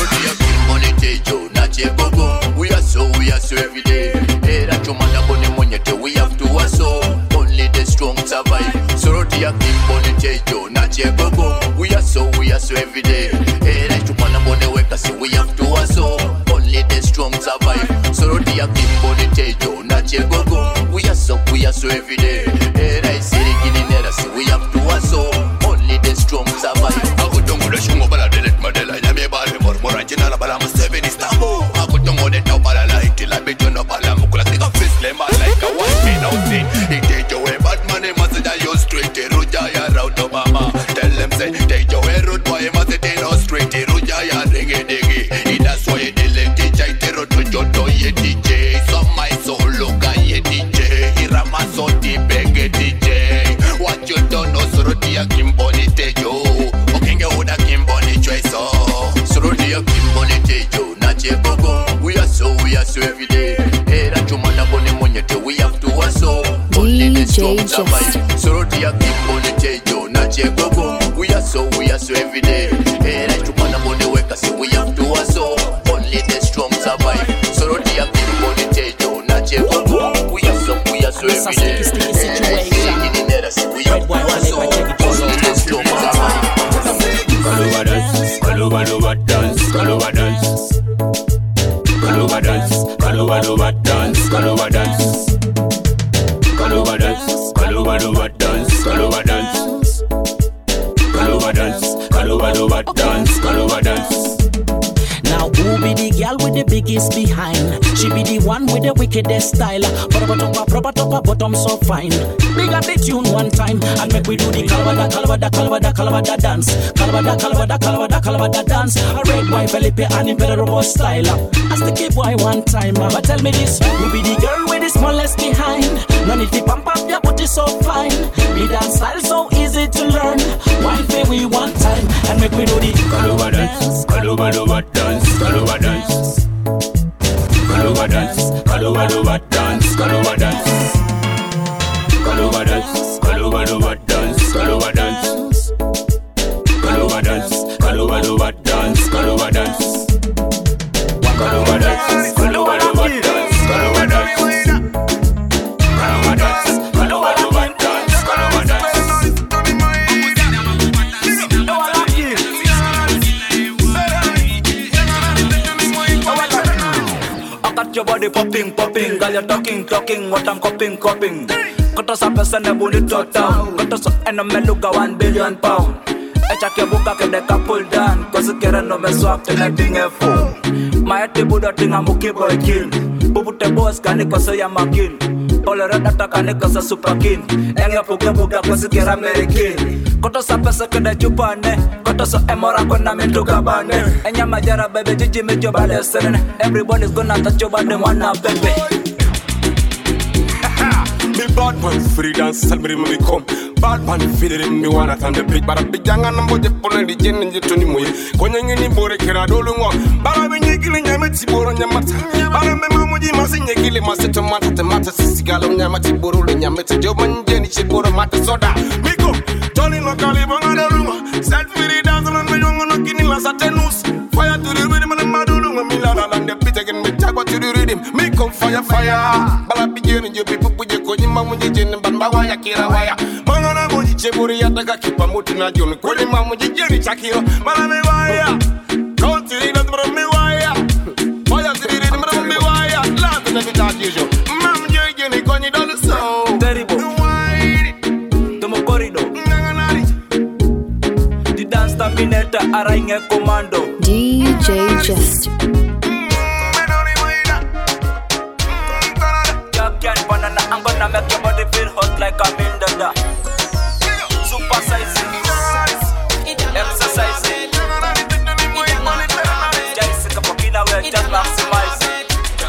We are so, we are so every day. Hey, that you man up on the money, we have to hustle. Only the strong survive. Soroti ya kimboni tejo, nache gogo. We are so, we are so every day. Hey, that you man up on the weka, so we have to hustle. Only the strong survive. Soroti ya kimboni tejo, nache gogo. We are so, we are so every day. Hey, that is it, nera, so we have to hustle. Only the strong survive. I go down with the shungo, but I didn't model. I never bought him, but more original, but I'm a seven is Istanbul. I go down with it now, but I like it. Like me turn up, I'm gonna take a fist, lema like a one man out thing. He take your way, but money must die you straight. Ruja ya round to mama. Tell them say, take your way, road boy, must stay no straight. Ruja ya dingy dingy. That's why you delete D J. Tero to jodo ye D J. So my soul look at ye D J. Hirama so deep, beg D J. What you don't know, Soroti ya kimboni tejo. Okenge uda kimboni choice. Soroti ya kimboni tejo. Nache gogo. We are so, we are so every day. Hey, that you man up on the money, we have to hustle. Only the strong survive. Soroti ya kimboni tejo. Nache gogo. We are so, we are so every day. Hey, that you man up on the weka, so we have to hustle. Only the strong survive. Soroti ya kimboni tejo. Nache gogo. We are so, we are so every day. We have to hustle. Only the strong survive. Kaluba dance, kaluba luba dance, kaluba dance. Kaluba dance, kaluba luba dance, kaluba dance. Kaluba dance, kaluba luba dance, kaluba dance. Kaluba dance, kaluba luba dance, kaluba dance. Now who be the girl with the biggest behind? She be the one with the wickedest style. Proper topper, proper topper, bottom so fine. Big up the tune one time and make we do the calvada, calvada, calvada, calvada dance. Calvada, calvada, calvada, calvada dance. A red wine, Felipe and Imperial style. Ask the kid boy one time, but tell me this: who be the girl with the smallest behind? No need to pump up your booty so fine. Me dance style so easy to learn. Wine pay we one time and make we do the Kaluba dance, kaluba luba dance, kaluba dance. Kaluba dance, kaluba luba dance, kaluba dance. Kaluba dance, kaluba luba dance, kaluba dance. Kaluba dance, kaluba luba dance, kaluba dance. Kaluba dance, kaluba luba dance, kaluba dance. Kaluba dance, kaluba luba dance, kaluba dance. got your body popping, popping. Girl, you're talking, talking, what I'm copying, copying. Got us a person a bunny talk down. Got us a enemy look a one billion pound. Echa ke buka ke deka pull down. Cause kera no me swap te na ting e phone. My ete buda ting a muki boy king. Bubu te boss kani kosa ya makin. Polera data kani kosa super king. Enge puke buka cause kera American. Got us a person ke de chupane. Got us a emora kona mintu gabane. Enya majara baby jiji me joba lesson. Everybody's gonna touch your body wanna baby. Me bad man free dance, tell me me come. Bad man feel it in me wanna turn the beat. But a big young and I'm both pulling the gin and the Tony Moy. Going in the bore, can I do long? But I've been killing Yamati Boro Yamata. But I'm a Mamuji Masin, killing my set of matter, the matter, Sigalo Yamati Boro and Yamata, Joban Jenny Chiboro Mata Soda. Miko, Tony Macali Bangada, set free dance and me young and killing us at Tenus. Fire to the rhythm and Madulu and Milana and the pit again, me tag to the rhythm. Miko, fire, fire. But I begin you people put your coin. Mamuji Jen and Bambawaya Kirawaya. Mangana Moji Cheburi Yataka Kipamutina Jun, Kuli Mamuji Jenny Chakio, Manamewaya. Go to the Mewaya. Fire to the Mewaya. Laughing at the dark usual. Mam Jenny Conny Dollar so terrible. Tomo Corrido. The dance terminator Arange Commando. D J Just. I'm gonna make your body feel hot like I'm in the dark. Super sizing, exercising. Just a popina where just maximizing.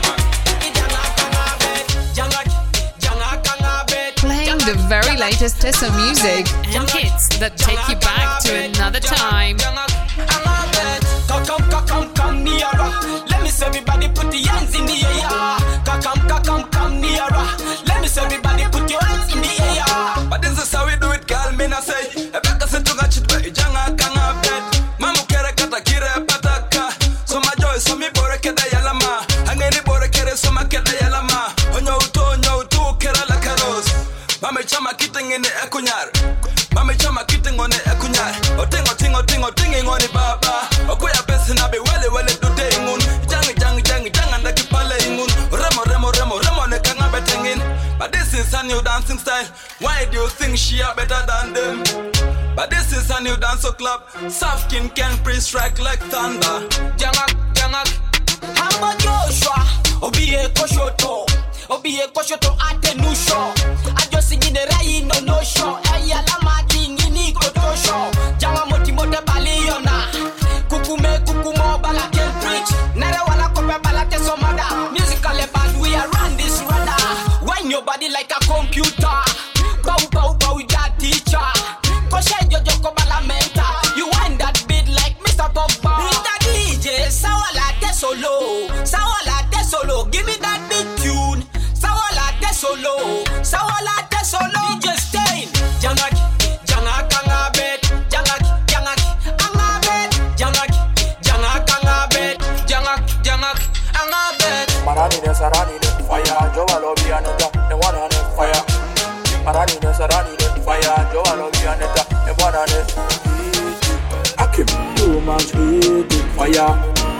Playing the very latest Teso music and hits that take you back to another time. Come, come, come, come nearer. Let me see everybody put the hands in the air. Come, come, come, come nearer. Let me see everybody put your hands in the air. But this is how we do it, girl. Me na say, I better say to got you, but janga kanga bed. Mamu kere kata kire pataka. So my joy, so me bore keda yalama. Hangeni bore kere so ma keda yalama. Onyo uto, onyo uto kera la karos. Mame chama kiting in the ekunyar. Mame chama kiting on the ekunyar. Otingo, tingo, tingo, tinging on the baba. Okoya besi na be wale wale do tengun. Jangi jangi jangi jangi na kipale ingun. Remo remo remo remo ne kanga betengin. But this is a new dancing style. Why do you think she are better than them? But this is a new dance club. Soft skin can pre-strike like thunder. Jangak jangak. Hamba Joshua. Obiye koshoto. Obiye koshoto ate no show. I just sing in the rain no no show. Aya lama ingini koto show. Janga moti mote baliona. Kukume kukumo bala can preach. Nare wala kope bala te somada. Musically bad we are run this radar. Wind your body like a computer. Bow bow bow with that teacher. Koshe jojo ko bala menta. You wind that beat like Mister Pogba. Mister D J sawala te solo. Sawala te solo. Give me that big tune. Sawala te solo. Sawala te solo. D J Stain. Jangak jangak kanga bet. Jangak jangak anga bet. Jangak jangak anga bet. Jangak jangak anga bet. Marani ne sarani ne fire. Joa lobi aneta. Ne wana ne fire. Marani ne sarani ne fire. Joa lobi aneta. Ne wana ne. Akim too much heat fire.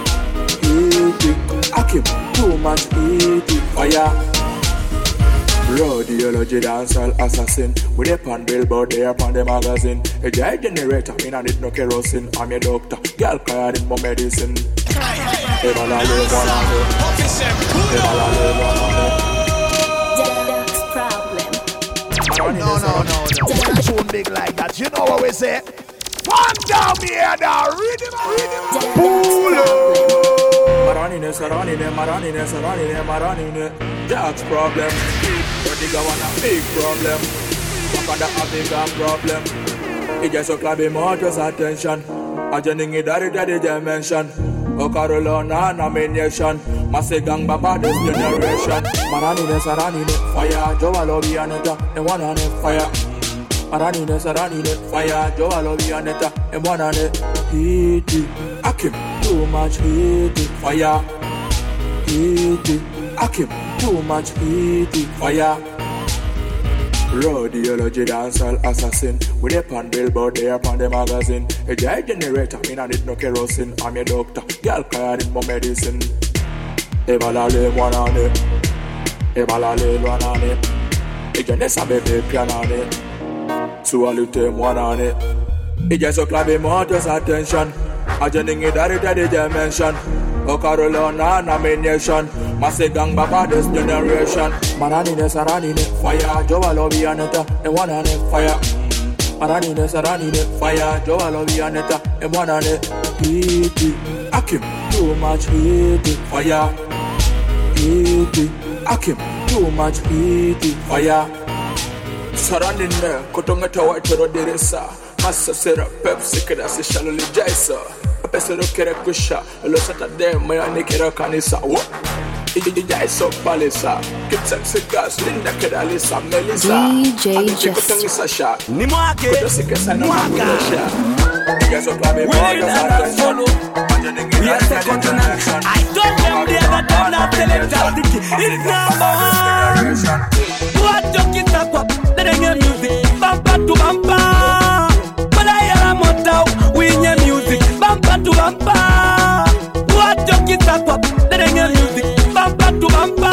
Heat. Akim too much heat fire. Radiology dancehall assassin. With a pan billboard there upon the magazine. A guy generator, me not need no kerosene. I'm your doctor, girl card in my medicine. Eva la live one on it. Eva la live one on it. No, no, no, no. Tune big like that. You know what we say? One down here, the rhythm, rhythm. Pull up. Maranine, Saranine, Maranine, Saranine, Maranine. That's problem. But they got one a big problem. Wakanda a big problem. It just a club him out his attention. A jenning it that the dimension. O Carolina nomination. Masse gang baba this generation. Maranine, Saranine, fire. Joa Lobby Aneta, and one on it, fire. Maranine, Saranine, fire. Joa Lobby Aneta, and one on it. Heat. Akim, too much heat. Fire. Heat. Akim, too much heat. Fire. Radiology dancehall assassin. With a pan billboard there upon the magazine. A guy generator, me not need no kerosene. I'm your doctor, girl card in my medicine. Ebalale mwanane, ebalale lwanane, ijenesa bebe pianane, sualite mwanane. Ijeso klabi motos attention, ajeningi dari dari dimension. O Carolina nomination, Masse gang baba this generation. Maranine saranine, fire, Joa Lovi Aneta, and one on it, fire. Maranine saranine, fire, Joa Lovi Aneta, and one on it. Heat, Akim, too much heat, fire. Heat, Akim, too much heat, fire. Saranine, Kotongata White Roderesa, Massa Sera Pepsi, Kedasi Shaloli Jaisa. Pesero kere kusha, lo Saturday maya nikera kanisa. What? Ija iso palisa, kitsa sigas linda kedalisa melisa. D J Jess. Ni mwake, mwaka. Ija so klabe mwaka sa solo. We are second to none. I told them the other time not selected. It's number one. What you kiss up up? Let them hear music. Bumper to bumper. But I am out now. We hear music. Bumper to bumper. What you kiss up up? Let them hear music. Bumper to bumper.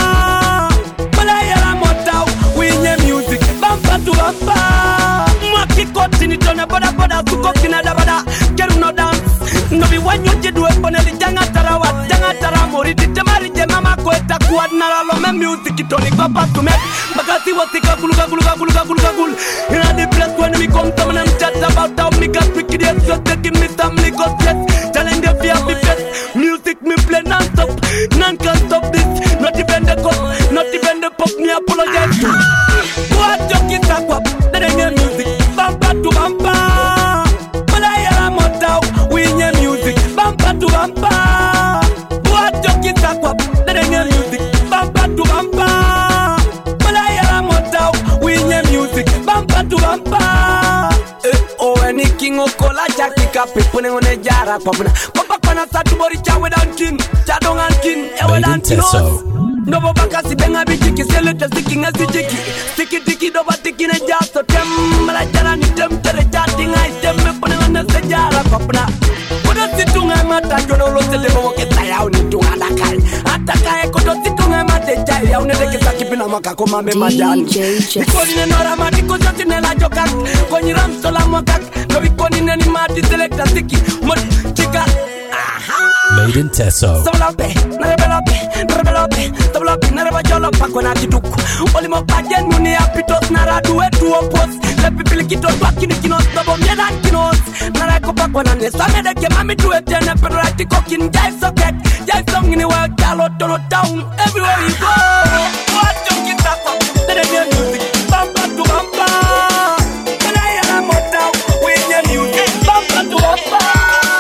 But I am out now. We hear music. Bumper to bumper. Maki kotini tona boda boda suko kina da boda. Keru no dance. No be when you do it on the janga tarawa janga taramori di temari je mama ko eta kuad na lo me music itoni go pass to me bagati watika kuluga kuluga kuluga kuluga kul in the place when we come to them chat about how me got wicked so taking me some me go stress challenge the fear be best music me play non stop none can stop this not even the cop not even the pop me apologize what you kiss up let them hear music bumper to bumper but I am out now we hear music bumper to bumper what you kiss up let them hear music bumper to bumper but I am out now we hear music bumper to bumper eh oh any king of cola jacket cap putting on a jar up papa pana satu bori cha without king cha dongan king e without king no baka si benga bijiki selete sticking as jiki sticky tiki do batiki na jaso tem mala jara ni tem tere chatting I tem me pone na sejara kopna kodo situnga mata jono lo sele mo ke tayao ni tunga dakai ataka e kodo situnga mata jai ya unede ke sakipina maka koma me majani bikoni ne nora mati ko jotine la jokak ko ni ram sola mokak no bikoni ne ni mati selecta sticky mo chika Made in Teso. Sablape, narebelape, narebelape, sablape, narebajolo pakona kiduku. Oli mo pajen muni apitos naradu etu opos. Le pipili kito bakini kinos tobo miedan kinos. Nareko pakona ne samede ke mami tu etene pedorati kokin jai soket. Jai song in the world, jalo tono town everywhere you go. What you get up? Let them hear music, bumper to bumper. When I am out now, we hear music, bumper to bumper.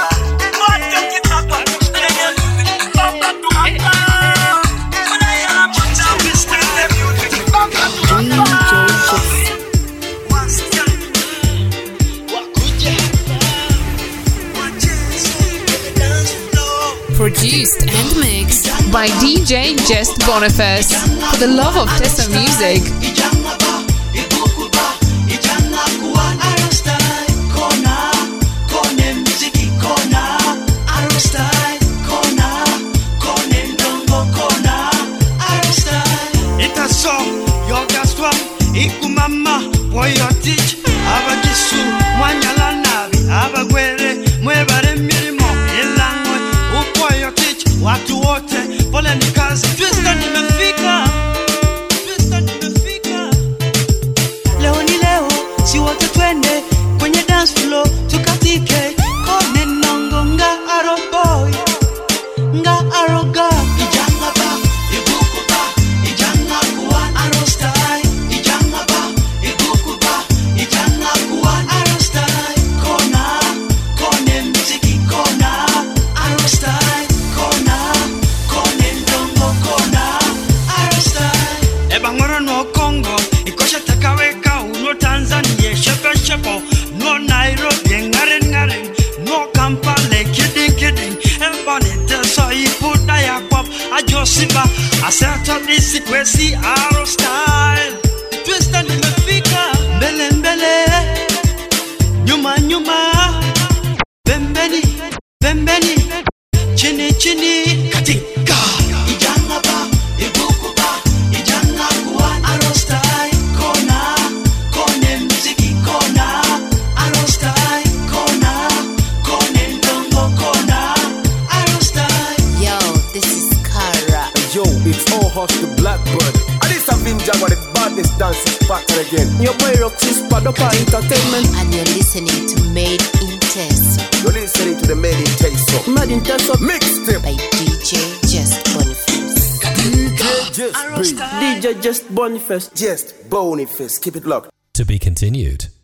Produced and mixed by D J Just Boniface for the love of Teso music. Ikumama, Poyotich, Abagisu, Mwanyalanabi, Abagwere, Mwebare Mirimo, Ilangwe, Upoyotich, watu wote, pole ni kazi, twista nimefika, twista nimefika. Leo ni leo, si wote twende, kwenye dance floor, tukatike, kone nongo nga aroboy, nga aroga, ijanga ba, ibuku ba, ijanga kuwa arostai. No Nairobi, ngaren ngaren, no Kampala, kidding kidding. Everybody so you put that pop, a Josiba, a certain this sequence, our style. The twist and the fika, bele bele, nyuma nyuma, bembeni, bembeni, chini chini, katika, ijanga Yo, it's all Hush the Blackbird. And this a Vinja with the baddest dances pattern again. Your boy Roxy's Padopa Entertainment. And you're listening to Made in Teso. You're listening to the Made in Teso. Made in Teso mixtape by D J Just Boniface. D J Just D J Just Boniface. Just Boniface. Keep it locked. To be continued.